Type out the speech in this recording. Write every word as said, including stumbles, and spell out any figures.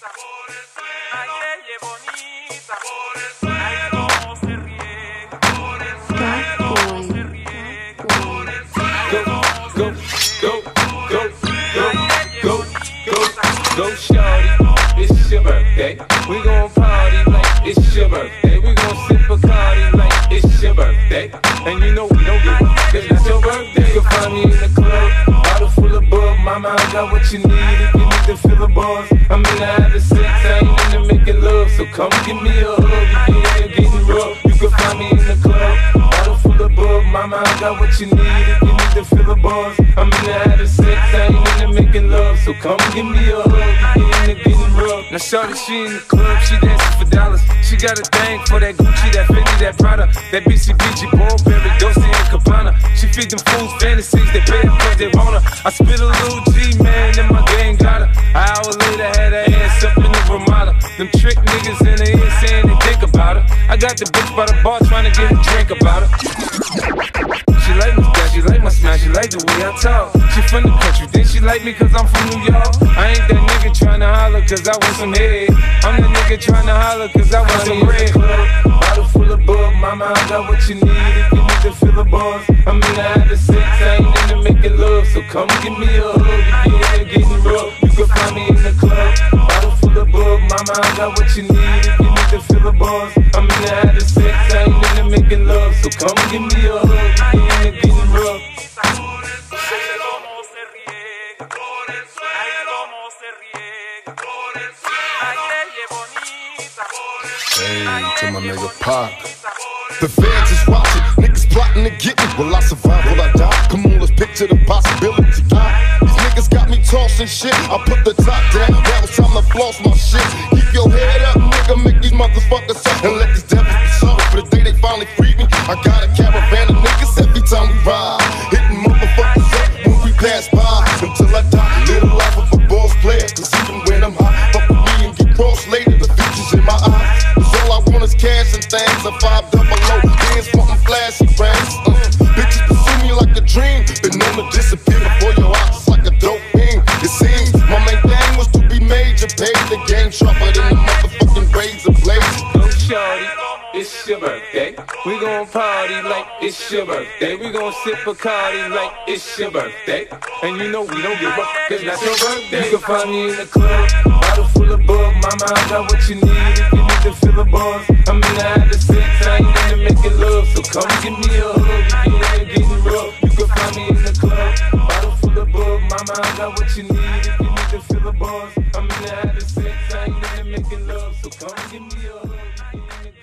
Ay, ella es bonita, ay, cómo se riega, ay, cómo se riega, Go, go, go, go, go, go, go, go, shorty. It's your birthday. We gon' party like it's your birthday. We gon' sip Bacardi like it's your birthday. And you know we don't give up, cause it's your birthday. You can find me in the club, bottle full of bug. Mama, I got what you need if you need to feel the buzz. I'm in the having sex, I ain't into making love. So come give me a hug, you get getting rough. You can find me in the club, bottle full of bug. Mama, I got what you need if you need to feel the buzz. I'm in the having sex, I ain't into making love. So come give me a hug, you get getting rough. Now shorty, she in the club, she dancing for dollars. She got a thing for that Gucci, that Fendi, that Prada, that B C B G, Burberry, Dolce and Gabbana. She feed them fools fantasies, they pay her cause they want her. I spit a little G, man, and my gang got her. An hour later, had her ass up in the Ramada. Them trick niggas in the ear saying they think about her. I got the bitch by the bar trying to get a drink about her. She like my style, she like my smile, she like the way I talk. She from the country, then she like me cause I'm from New York. I ain't that nigga tryna holler cause I want some head. I'm the nigga tryna holler cause I want some red. Bottle full of bug, mama, I got what you need if you need to feel the buzz. I'm in the having sex, I ain't into making love. So come give me a hug, you get getting rough. You can find me in the club, bottle full of bug, mama, I got what you need if you need to feel the buzz. I'm in the having sex, I ain't into making love. So come give me a hug, you get getting rough. ay, cómo se riega, ay, cómo se riega, ay, ella es bonita, Hey, to my nigga Pac. The fans is watching, niggas plotting to get me. Will I survive, will I die? Come on, let's picture the possibility. I, these niggas got me tossing shit. I put the top down, now it's time to floss my shit. Keep your head up, nigga, make these motherfuckers up. And let these devils be sorry for the day they finally free me. I got a caravan of niggas every time we ride. Hitting motherfuckers up when we pass by. Until I die, live the life of a boss player. Cause even when I'm high, fuck with me and get crossed later. The future's in my eyes. Cause all I want is cash and things. A five double low, bands wanting flashy rings. Uh, bitches pursue me like a dream. Been known to disappear before your eyes, it's like a dope thing. It seems my main thing was to be major. Paid the game sharper than the motherfucking razor blades. Go shorty, it's your birthday. We gon' party like it's your birthday. We gon' sip Bacardi like it's your birthday. And you know we don't give up, cause that's your birthday. You can find me in the club, bottle full of bug. Mama, I got what you need if you need to feel the buzz. I'm in the having sex, I ain't into making love. So come give me a hug, you get getting rough. You can find me in the club, bottle full of bug. Mama, I got what you need if you need to feel the buzz. I'm in the having sex, I ain't into making love. So come give me a hug, you get